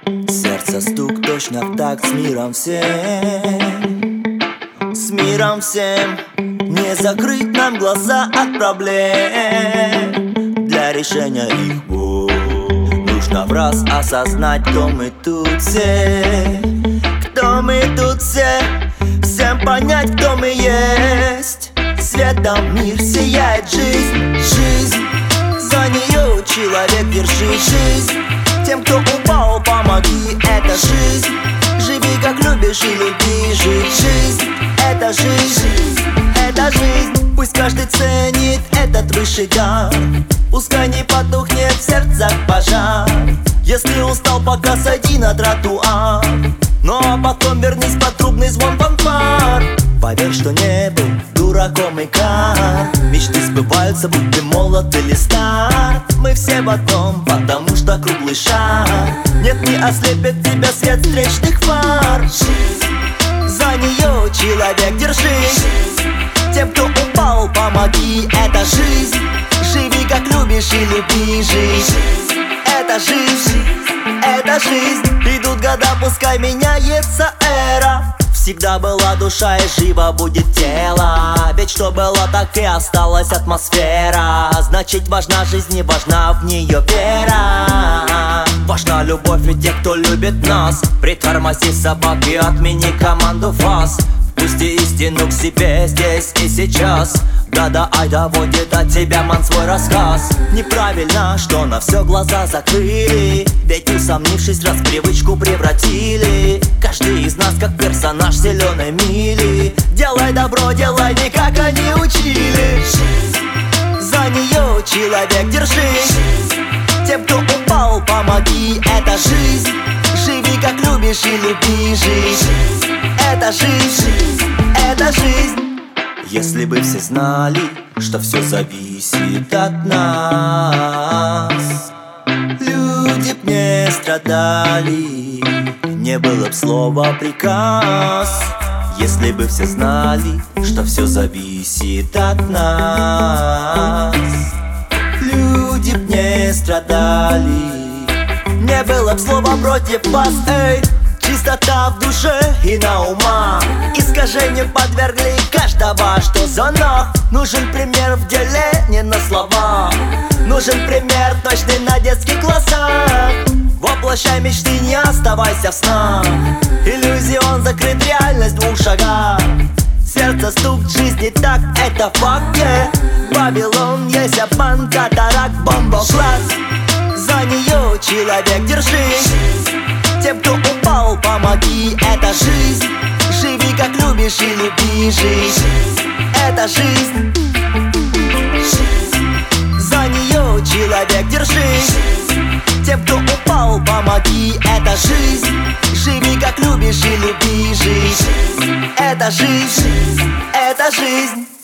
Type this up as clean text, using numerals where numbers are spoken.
Сердце стук точно в такт с миром всем. С миром всем не закрыть нам глаза от проблем. Для решения их нужно в раз осознать, кто мы тут все. Кто мы тут все. Всем понять, кто мы есть. Светом мир сияет жизнь. Жизнь, за нее человек держи. Жизнь, тем, кто упал, помоги. Это жизнь, живи как любишь и люби. Жизнь, это жизнь, это жизнь. Пусть каждый ценит этот высший дар. Пускай не потухнет в сердцах пожар. Если устал, пока сойди на тротуар. Ну а потом вернись под трубный звон фанфар. Поверь, что не был дураком и как. Мечты сбываются, будь ты молод или стар. Мы все в одном, потому что круглый шар. Нет, не ослепит тебя свет встречных фар. За нее человек держись. Тем, кто упал, помоги. Это жизнь, живи как любишь и люби. Жизнь, это жизнь, это жизнь. Идут года, пускай меняется эра. Всегда была душа и живо будет тело. Ведь что было, так и осталась атмосфера. Значит, важна жизнь, не важна в нее вера. Важна любовь и те, кто любит нас. Притормози собак и отмени команду фас. Впусти истину к себе здесь и сейчас. Года ай доводит от тебя ман свой рассказ. Неправильно, что на все глаза закрыли. Ведь усомнившись, раз привычку превратили. Каждый из нас как персонаж зеленой мили. Делай добро, делай не как они учили. За нее человек держись. Тем, кто упал, помоги. Это жизнь, живи как любишь и люби. Жизнь, это жизнь, это жизнь. Если бы все знали, что все зависит от нас, люди б не страдали, не было б слова приказ. Если бы все знали, что все зависит от нас, люди б не страдали, не было б слова против вас. Эй, чистота в душе и на умах. Искажению подвергли каждого, что за нах. Нужен пример в деле, не на словах. Нужен пример точный на детских глазах. Воплощай мечты, не оставайся в снах. Иллюзион закрыт, реальность в 2 шагах. Сердце стук, жизни так, это факт, yeah. Вавилон, есть обман, катаракт, бомбокласс. За нее человек держись. Тем, кто упал, помоги. Это жизнь, живи как любишь и люби. Жизнь, это жизнь. За нее человек держись. Тем, кто упал, помоги. Это жизнь, живи как любишь и люби. Жизнь, это жизнь, это жизнь.